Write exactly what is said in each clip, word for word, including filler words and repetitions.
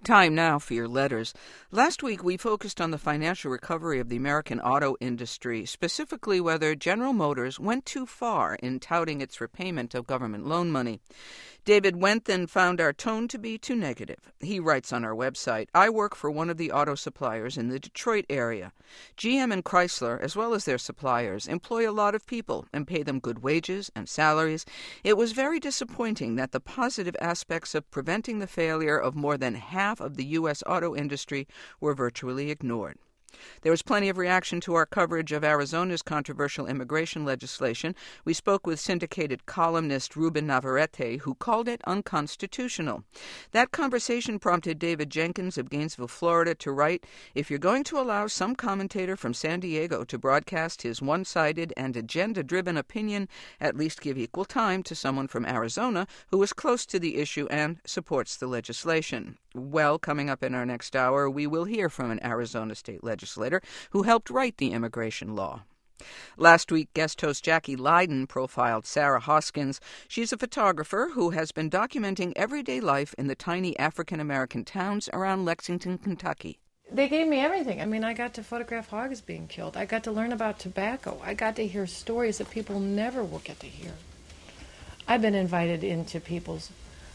Time now for your letters. Last week we focused on the financial recovery of the American auto industry, specifically whether General Motors went too far in touting its repayment of government loan money. David Wenthen found our tone to be too negative. He writes on our website, "I work for one of the auto suppliers in the Detroit area. G M and Chrysler, as well as their suppliers, employ a lot of people and pay them good wages and salaries. It was very disappointing that the positive aspects of preventing the failure of more than half of the U S auto industry were virtually ignored." There was plenty of reaction to our coverage of Arizona's controversial immigration legislation. We spoke with syndicated columnist Ruben Navarrete, who called it unconstitutional. That conversation prompted David Jenkins of Gainesville, Florida, to write, "If you're going to allow some commentator from San Diego to broadcast his one-sided and agenda-driven opinion, at least give equal time to someone from Arizona who is close to the issue and supports the legislation." Well, coming up in our next hour, we will hear from an Arizona state legislator who helped write the immigration law. Last week, guest host Jackie Leiden profiled Sarah Hoskins. She's a photographer who has been documenting everyday life in the tiny African-American towns around Lexington, Kentucky. They gave me everything. I mean, I got to photograph hogs being killed. I got to learn about tobacco. I got to hear stories that people never will get to hear. I've been invited into people's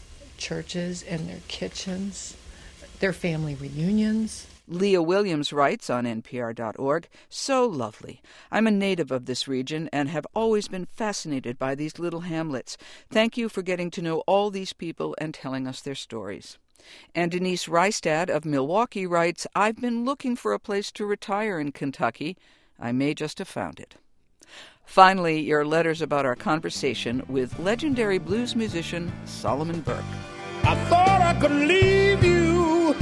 churches and their kitchens, their family reunions. Leah Williams writes on N P R dot org, "So lovely. I'm a native of this region and have always been fascinated by these little hamlets. Thank you for getting to know all these people and telling us their stories." And Denise Reistad of Milwaukee writes, "I've been looking for a place to retire in Kentucky. I may just have found it." Finally, your letters about our conversation with legendary blues musician Solomon Burke. I thought I could leave you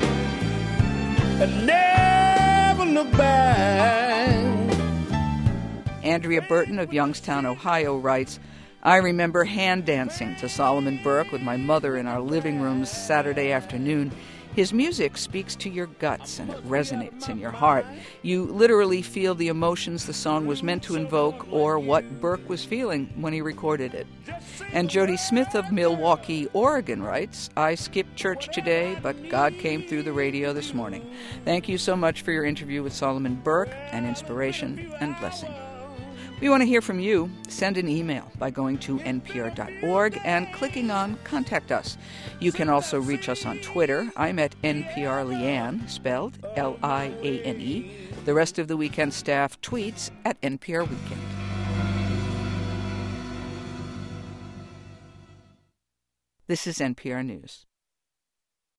and never look back. Andrea Burton of Youngstown, Ohio writes, "I remember hand dancing to Solomon Burke with my mother in our living room Saturday afternoon. His music speaks to your guts and it resonates in your heart. You literally feel the emotions the song was meant to invoke or what Burke was feeling when he recorded it." And Jody Smith of Milwaukee, Oregon writes, "I skipped church today, but God came through the radio this morning." Thank you so much for your interview with Solomon Burke, and inspiration and blessing. We want to hear from you. Send an email by going to N P R dot org and clicking on Contact Us. You can also reach us on Twitter. I'm at N P R Leanne, spelled L I A N E. The rest of the Weekend staff tweets at N P R Weekend. This is N P R News.